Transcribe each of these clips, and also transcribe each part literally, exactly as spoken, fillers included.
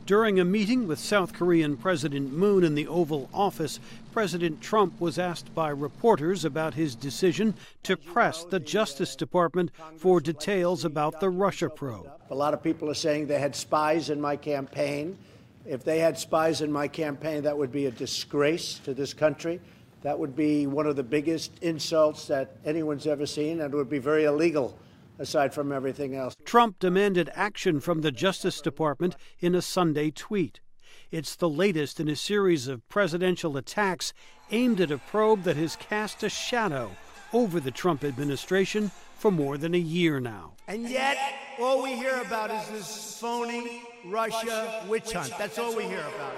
During a meeting with South Korean President Moon in the Oval Office, President Trump was asked by reporters about his decision to press the Justice Department for details about the Russia probe. A lot of people are saying they had spies in my campaign. If they had spies in my campaign, that would be a disgrace to this country. That would be one of the biggest insults that anyone's ever seen, and it would be very illegal, aside from everything else. Trump demanded action from the Justice Department in a Sunday tweet. It's the latest in a series of presidential attacks aimed at a probe that has cast a shadow over the Trump administration for more than a year now. And yet, all we hear about is this phony Russia witch hunt. That's all we hear about.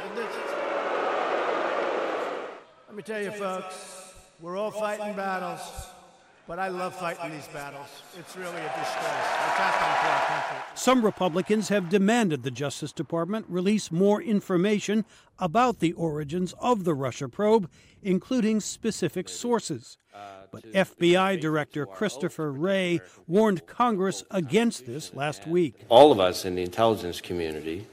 Let me tell you, folks, we're all fighting battles. But I love fighting these battles. It's really a disgrace. What's happening to our country? Some Republicans have demanded the Justice Department release more information about the origins of the Russia probe, including specific sources. But F B I Director Christopher Wray warned Congress against this last week. All of us in the intelligence community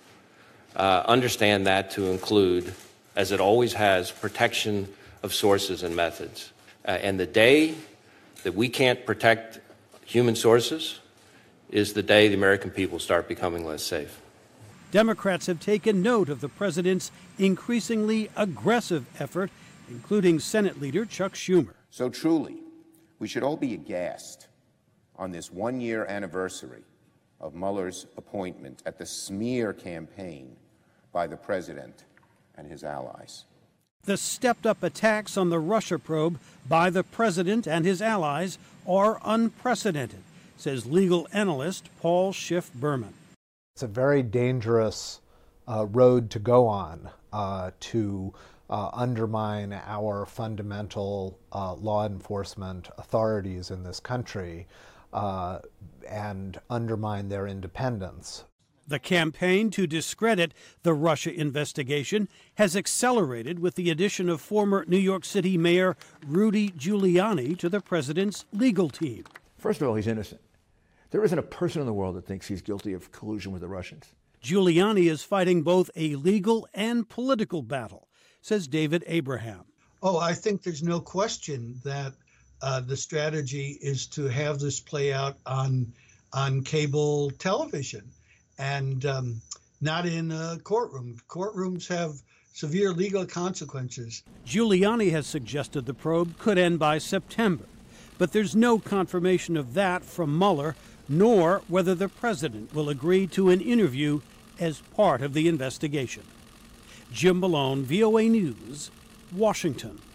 uh, understand that to include, as it always has, protection of sources and methods. Uh, and the day that we can't protect human sources is the day the American people start becoming less safe. Democrats have taken note of the president's increasingly aggressive effort, including Senate Leader Chuck Schumer. So truly, we should all be aghast on this one-year anniversary of Mueller's appointment at the smear campaign by the president and his allies. The stepped-up attacks on the Russia probe by the president and his allies are unprecedented, says legal analyst Paul Schiff Berman. It's a very dangerous uh, road to go on uh, to uh, undermine our fundamental uh, law enforcement authorities in this country uh, and undermine their independence. The campaign to discredit the Russia investigation has accelerated with the addition of former New York City Mayor Rudy Giuliani to the president's legal team. First of all, he's innocent. There isn't a person in the world that thinks he's guilty of collusion with the Russians. Giuliani is fighting both a legal and political battle, says David Abraham. Oh, I think there's no question that uh, the strategy is to have this play out on, on cable television. And um, not in a courtroom. Courtrooms have severe legal consequences. Giuliani has suggested the probe could end by September, but there's no confirmation of that from Mueller, nor whether the president will agree to an interview as part of the investigation. Jim Malone, V O A News, Washington.